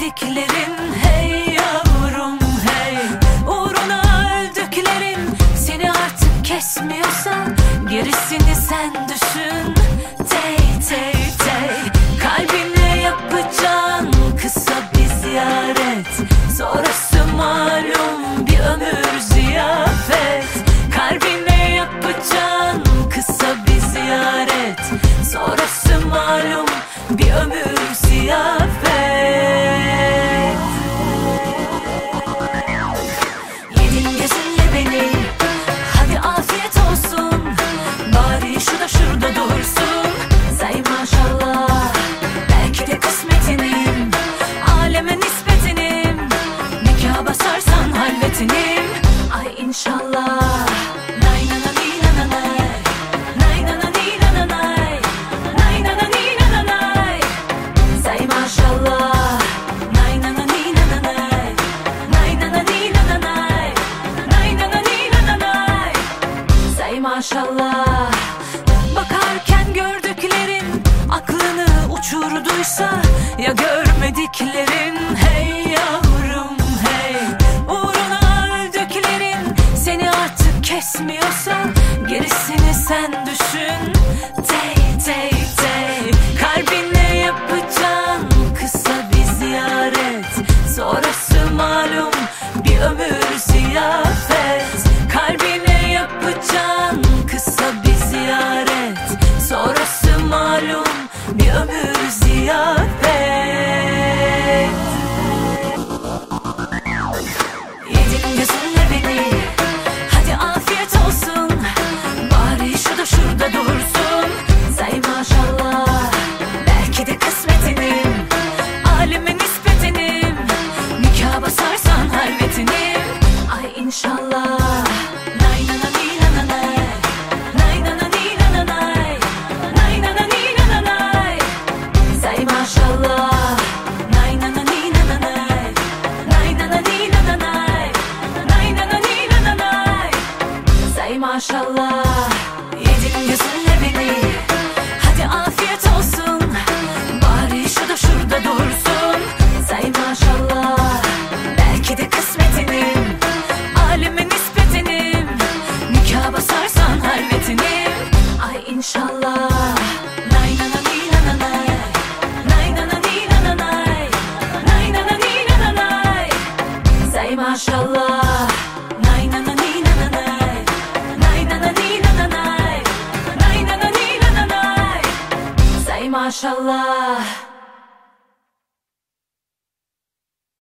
görmediklerin, hey yavrum hey. Uğruna öldüklerin seni artık kesmiyorsa gerisini sen düşün. Tey tey tey, kalbine yapacağın kısa bir ziyaret, sonrası malum bir ömür ziyafet. Kalbine yapacağın kısa bir ziyaret, sonrası malum bir ömür ziyafet. Yedin gözünle beni, hadi afiyet olsun. Bari şu da şurada dursun. Say maşallah, belki de kısmetinim, aleme nispetinim. Nikah basarsan halvetinim, ay inşallah. Nay na na ni na na nay, nay na na ni na na nay, nay na na ni na na nay. Say maşallah, nay na na ni na na nay, nay na na ni na na nay, nay na na ni na na nay. Say maşallah. Bakarken gördüklerin aklını uçurduysa, ya görmediklerin, hey yavrum hey. Uğruna öldüklerin seni artık kesmiyorsa gerisini sen düşün. Tey tey tey, kalbine yapacağın kısa bir ziyaret, sonrası malum bir ömür ziyafet. Kalbine yapacağın kısa bir ziyaret, sonrası malum bir ömür ziyafet. Yedin gözünle beni, hadi afiyet olsun. Bari şu da şurada dursun. Say maşallah, belki de kısmetinim, aleme nispetinim. Nikah basarsan halvetinim, ay inşallah. Nay na na ni na na nay, nay na na ni na na nay, nay na na ni na na nay. Say maşallah, nay na na ni na na nay, nay na na ni na na nay, nay na na ni na na nay. Say maşallah. Yedin gözünle beni, hadi afiyet olsun. Bari şu da şurada dursun. Say maşallah, belki de kısmetinim, aleme nispetinim. Nikah basarsan halvetinim, ay inşallah. Nay na na ni na na nay, nay na na ni na na nay, nay na na ni na na nay. Say maşallah, nay na na ni na na nay, nay na na ni na na nay, nay na na ni na na nay. Say maşallah.